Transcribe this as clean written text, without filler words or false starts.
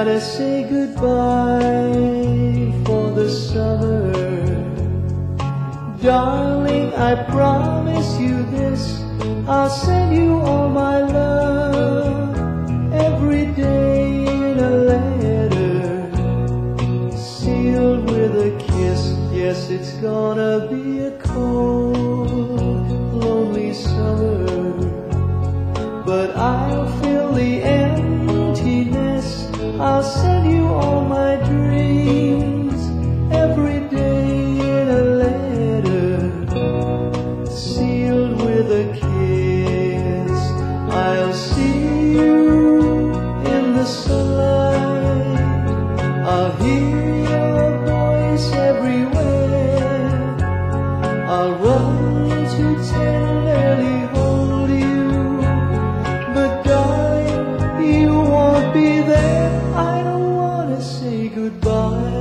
gotta say goodbye for the summer. Darling, I promise you this, I'll send you all my love every day in a letter, sealed with a kiss. Yes, it's gonna be a cold, lonely summer, but I'll fill the emptiness. I'll send you all my dreams every day in a letter, sealed with a kiss. I'll see you in the sunlight, I'll hear your voice everywhere, I'll run to tenderly hold you, but darling, you won't be there. I don't wanna say goodbye.